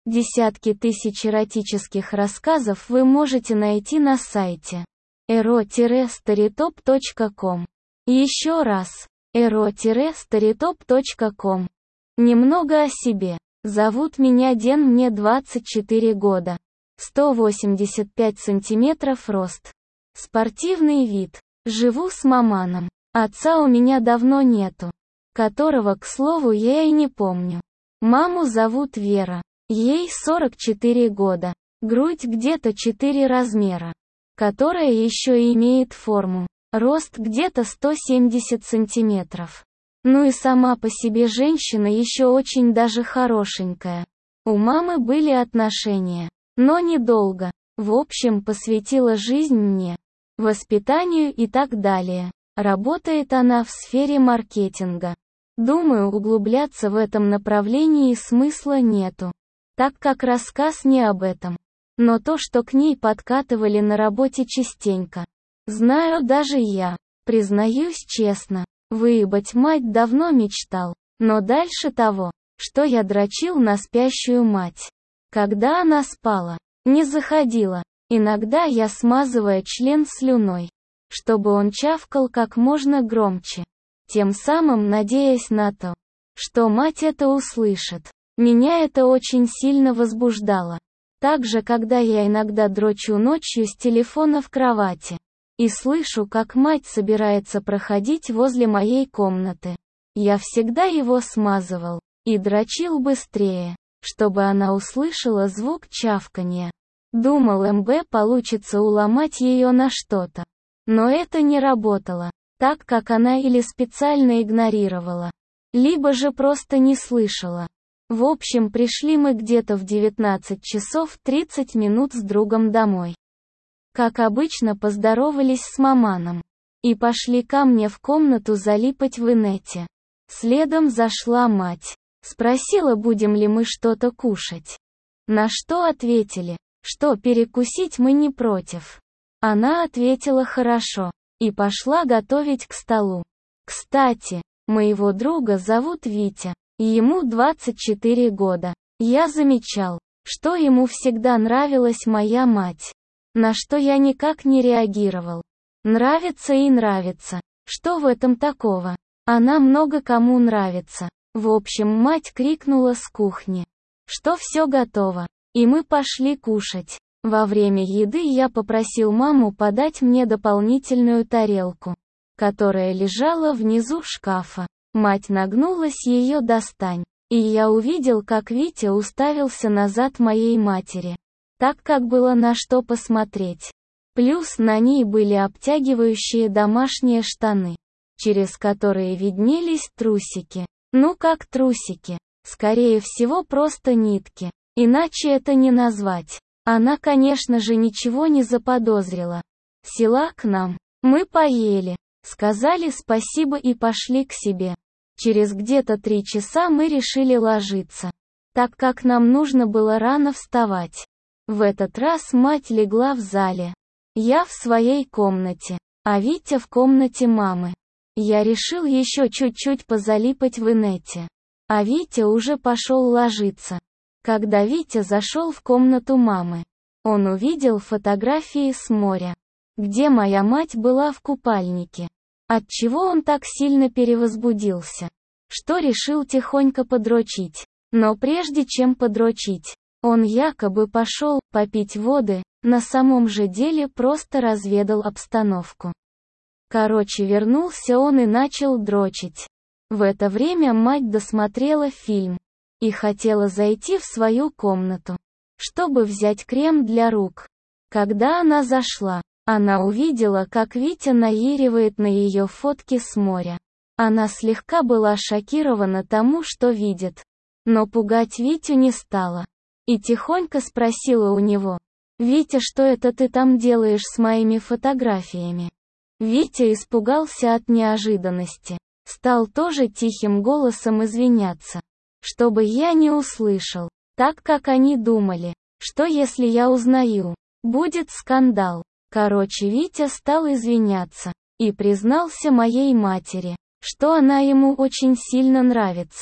Десятки тысяч эротических рассказов вы можете найти на сайте ero-storytop.com. Еще раз, ero-storytop.com. Немного о себе. Зовут меня Ден, мне 24 года. 185 сантиметров рост. Спортивный вид. Живу с маманом. Отца у меня давно нету. Которого, к слову, я и не помню. Маму зовут Вера. Ей 44 года. Грудь где-то 4 размера. Которая еще и имеет форму. Рост где-то 170 сантиметров. Ну и сама по себе женщина еще очень даже хорошенькая. У мамы были отношения. Но недолго. В общем, посвятила жизнь мне. Воспитанию и так далее. Работает она в сфере маркетинга. Думаю, углубляться в этом направлении смысла нету. Так как рассказ не об этом. Но то, что к ней подкатывали на работе частенько. Знаю даже я. Признаюсь честно. Выебать мать давно мечтал. Но дальше того, что я дрочил на спящую мать. Когда она спала, не заходила. Иногда я смазывая член слюной, чтобы он чавкал как можно громче. Тем самым надеясь на то, что мать это услышит. Меня это очень сильно возбуждало. Также, когда я иногда дрочу ночью с телефона в кровати. И слышу, как мать собирается проходить возле моей комнаты. Я всегда его смазывал. И дрочил быстрее, чтобы она услышала звук чавканья. Думал, получится уломать ее на что-то. Но это не работало, так как она или специально игнорировала, либо же просто не слышала. В общем, пришли мы где-то в 19 часов 30 минут с другом домой. Как обычно, поздоровались с маманом. И пошли ко мне в комнату залипать в инете. Следом зашла мать. Спросила, будем ли мы что-то кушать. На что ответили, что перекусить мы не против. Она ответила хорошо. И пошла готовить к столу. Кстати, моего друга зовут Витя. Ему 24 года. Я замечал, что ему всегда нравилась моя мать. На что я никак не реагировал. Нравится и нравится. Что в этом такого? Она много кому нравится. В общем, мать крикнула с кухни, что все готово. И мы пошли кушать. Во время еды я попросил маму подать мне дополнительную тарелку, которая лежала внизу шкафа. Мать нагнулась ее достань. И я увидел, как Витя уставился назад моей матери. Так как было на что посмотреть. Плюс на ней были обтягивающие домашние штаны, через которые виднелись трусики. Ну как трусики? Скорее всего, просто нитки. Иначе это не назвать. Она, конечно же, ничего не заподозрила. Села к нам. Мы поели. Сказали спасибо и пошли к себе. Через где-то 3 часа мы решили ложиться. Так как нам нужно было рано вставать. В этот раз мать легла в зале. Я в своей комнате. А Витя в комнате мамы. Я решил еще чуть-чуть позалипать в инете. А Витя уже пошел ложиться. Когда Витя зашел в комнату мамы, он увидел фотографии с моря, где моя мать была в купальнике. Отчего он так сильно перевозбудился, что решил тихонько подрочить. Но прежде чем подрочить, он якобы пошел попить воды, на самом же деле просто разведал обстановку. Короче, вернулся он и начал дрочить. В это время мать досмотрела фильм и хотела зайти в свою комнату, чтобы взять крем для рук. Когда она зашла, она увидела, как Витя наиривает на ее фотки с моря. Она слегка была шокирована тому, что видит, но пугать Витю не стала. И тихонько спросила у него: «Витя, что это ты там делаешь с моими фотографиями?» Витя испугался от неожиданности. Стал тоже тихим голосом извиняться, чтобы я не услышал, так как они думали, что если я узнаю, будет скандал. Короче, Витя стал извиняться и признался моей матери, что она ему очень сильно нравится.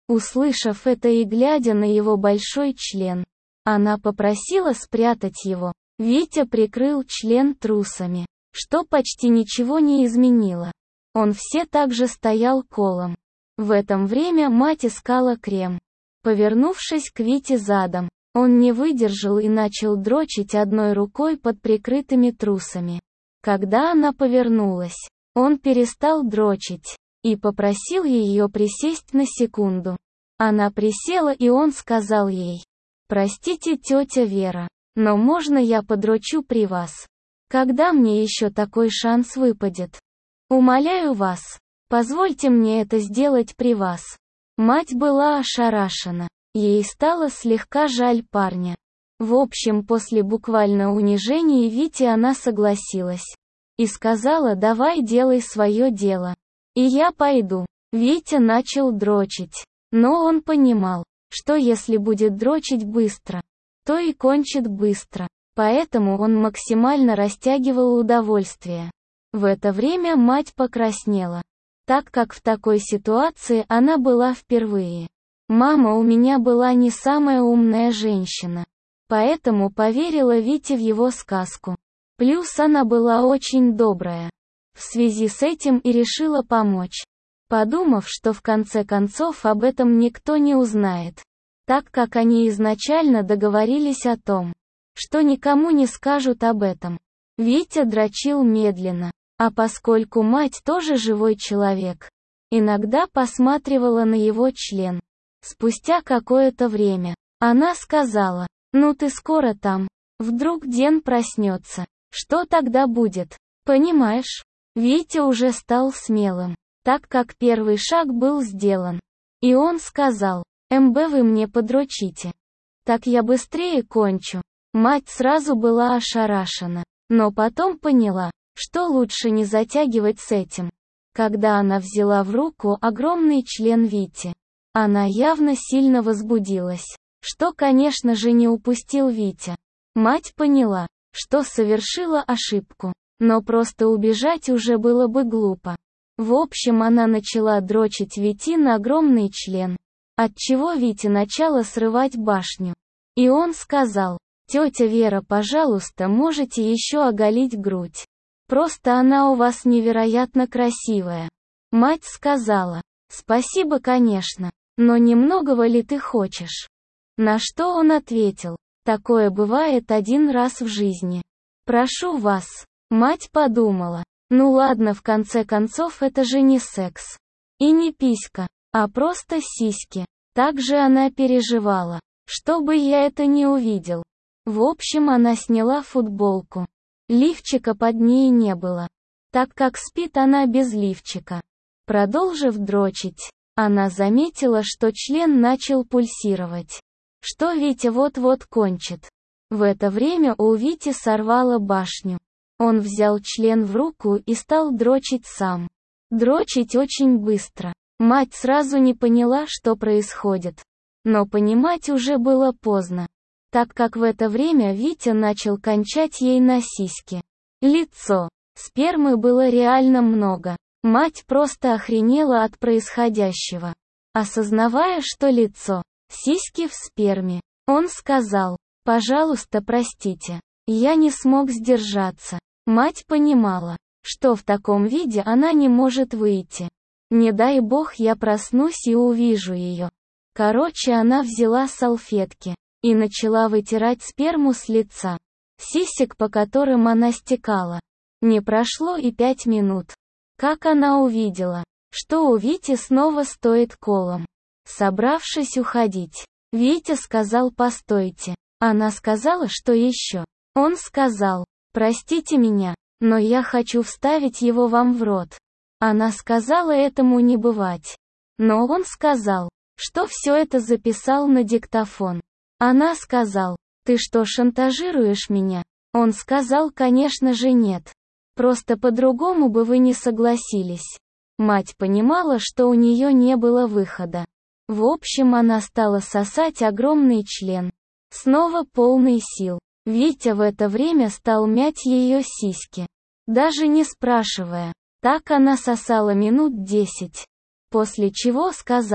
Услышав это и глядя на его большой член, она попросила спрятать его. Витя прикрыл член трусами, что почти ничего не изменило. Он все так же стоял колом. В это время мать искала крем. Повернувшись к Вите задом, он не выдержал и начал дрочить одной рукой под прикрытыми трусами. Когда она повернулась, он перестал дрочить и попросил ее присесть на секунду. Она присела, и он сказал ей: «Простите, тетя Вера, но можно я подрочу при вас? Когда мне еще такой шанс выпадет? Умоляю вас, позвольте мне это сделать при вас». Мать была ошарашена. Ей стало слегка жаль парня. В общем, после буквально унижения Вите она согласилась. И сказала: «Давай делай свое дело. И я пойду». Витя начал дрочить. Но он понимал, что если будет дрочить быстро, то и кончит быстро. Поэтому он максимально растягивал удовольствие. В это время мать покраснела, так как в такой ситуации она была впервые. Мама у меня была не самая умная женщина, поэтому поверила Вите в его сказку. Плюс она была очень добрая. В связи с этим и решила помочь, подумав, что в конце концов об этом никто не узнает, так как они изначально договорились о том, что никому не скажут об этом. Витя дрочил медленно, а поскольку мать тоже живой человек, иногда посматривала на его член. Спустя какое-то время, она сказала: «Ну ты скоро там. Вдруг Ден проснется. Что тогда будет? Понимаешь?» Витя уже стал смелым, так как первый шаг был сделан. И он сказал: «МБ, вы мне подрочите. Так я быстрее кончу». Мать сразу была ошарашена, но потом поняла, что лучше не затягивать с этим. Когда она взяла в руку огромный член Вити, она явно сильно возбудилась, что, конечно же, не упустил Витя. Мать поняла, что совершила ошибку, но просто убежать уже было бы глупо. В общем, она начала дрочить Вити на огромный член, отчего Вите начало срывать башню. И он сказал: «Тетя Вера, пожалуйста, можете еще оголить грудь. Просто она у вас невероятно красивая». Мать сказала: «Спасибо, конечно, но немногого ли ты хочешь?» На что он ответил: «Такое бывает один раз в жизни. Прошу вас». Мать подумала: ну ладно, в конце концов это же не секс. И не писька, а просто сиськи. Также она переживала, чтобы я это не увидел. В общем, она сняла футболку. Лифчика под ней не было, так как спит она без лифчика. Продолжив дрочить, она заметила, что член начал пульсировать, что Витя вот-вот кончит. В это время у Вити сорвало башню. Он взял член в руку и стал дрочить сам. Дрочить очень быстро. Мать сразу не поняла, что происходит. Но понимать уже было поздно, так как в это время Витя начал кончать ей на сиськи. Лицо. Спермы было реально много. Мать просто охренела от происходящего. Осознавая, что лицо, сиськи в сперме, он сказал: «Пожалуйста, простите. Я не смог сдержаться». Мать понимала, что в таком виде она не может выйти. Не дай бог я проснусь и увижу ее. Короче, она взяла салфетки и начала вытирать сперму с лица, сисек, по которым она стекала. Не прошло и 5 минут, как она увидела, что у Вити снова стоит колом. Собравшись уходить, Витя сказал: «Постойте». Она сказала: «Что еще?» Он сказал: «Простите меня, но я хочу вставить его вам в рот». Она сказала: «Этому не бывать». Но он сказал, что все это записал на диктофон. Она сказал: «Ты что, шантажируешь меня?» Он сказал: «Конечно же нет. Просто по-другому бы вы не согласились». Мать понимала, что у нее не было выхода. В общем, она стала сосать огромный член. Снова полный сил. Витя в это время стал мять ее сиськи, даже не спрашивая. Так она сосала минут 10. После чего сказала: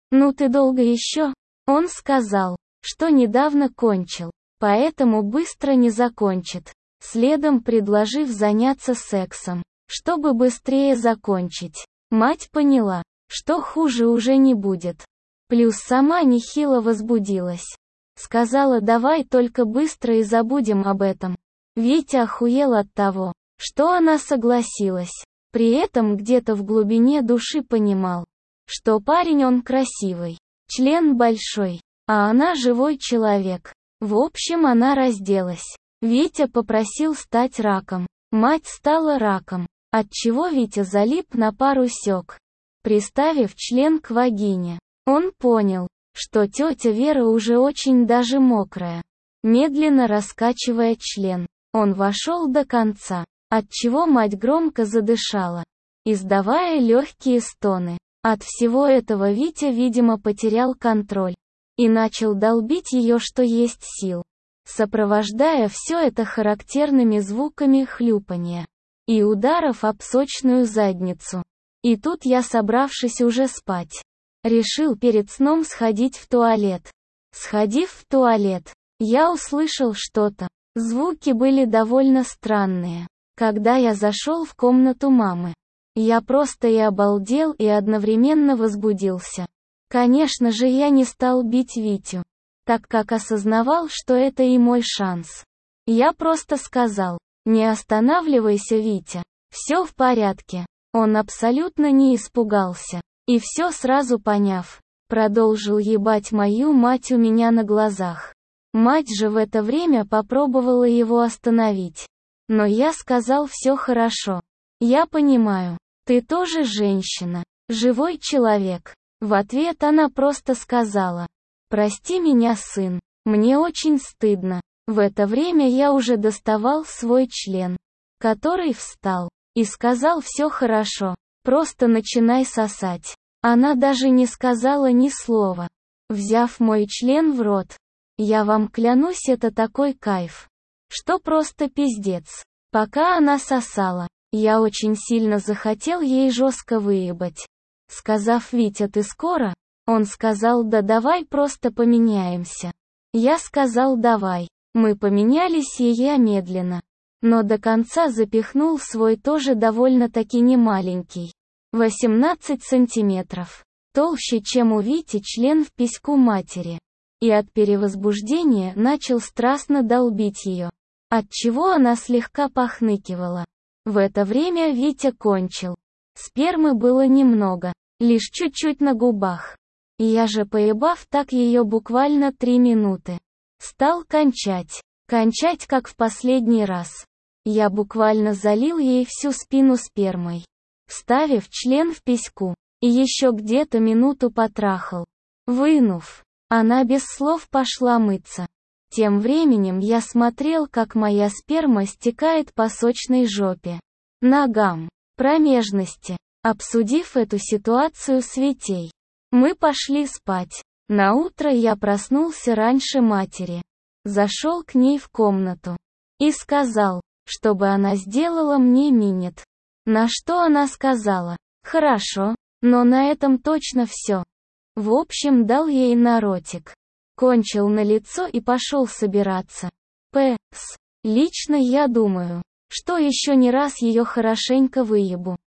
Ну ты долго еще? Он сказал, что недавно кончил, поэтому быстро не закончит, следом предложив заняться сексом, чтобы быстрее закончить. Мать поняла, что хуже уже не будет. Плюс сама нехило возбудилась. Сказала: давай только быстро и забудем об этом. Витя охуел от того, что она согласилась. При этом где-то в глубине души понимал, что парень он красивый, член большой, а она живой человек. В общем, она разделась. Витя попросил стать раком. Мать стала раком, отчего Витя залип на пару сёк. Приставив член к вагине, он понял, что тетя Вера уже очень даже мокрая. Медленно раскачивая член, он вошел до конца, отчего мать громко задышала, издавая легкие стоны. От всего этого Витя, видимо, потерял контроль и начал долбить ее что есть сил, сопровождая все это характерными звуками хлюпанья и ударов об сочную задницу. И тут я, собравшись уже спать, решил перед сном сходить в туалет. Сходив в туалет, я услышал что-то. Звуки были довольно странные. Когда я зашел в комнату мамы, я просто и обалдел, и одновременно возбудился. Конечно же, я не стал бить Витю, так как осознавал, что это и мой шанс. Я просто сказал: не останавливайся, Витя, все в порядке. Он абсолютно не испугался. И все сразу поняв, продолжил ебать мою мать у меня на глазах. Мать же в это время попробовала его остановить. Но я сказал: все хорошо. Я понимаю, ты тоже женщина, живой человек. В ответ она просто сказала: прости меня, сын, мне очень стыдно. В это время я уже доставал свой член, который встал, и сказал: все хорошо, просто начинай сосать. Она даже не сказала ни слова. Взяв мой член в рот, я вам клянусь, это такой кайф, что просто пиздец. Пока она сосала, я очень сильно захотел ей жестко выебать. Сказав: Витя, ты скоро? Он сказал: да давай просто поменяемся. Я сказал: давай. Мы поменялись, и я медленно, но до конца запихнул свой тоже довольно-таки немаленький, 18 сантиметров, толще, чем у Вити, член в письку матери. И от перевозбуждения начал страстно долбить ее, отчего она слегка похныкивала. В это время Витя кончил. Спермы было немного, лишь чуть-чуть на губах. Я же, поебав так ее буквально 3 минуты, стал кончать. Кончать как в последний раз. Я буквально залил ей всю спину спермой, вставив член в письку, и еще где-то минуту потрахал. Вынув, она без слов пошла мыться. Тем временем я смотрел, как моя сперма стекает по сочной жопе, ногам, промежности. Обсудив эту ситуацию с Витей, мы пошли спать. Наутро я проснулся раньше матери. Зашел к ней в комнату и сказал, чтобы она сделала мне минет. На что она сказала: хорошо, но на этом точно все. В общем, дал ей на ротик, кончил на лицо и пошел собираться. П.С. Лично я думаю, что еще не раз ее хорошенько выебу.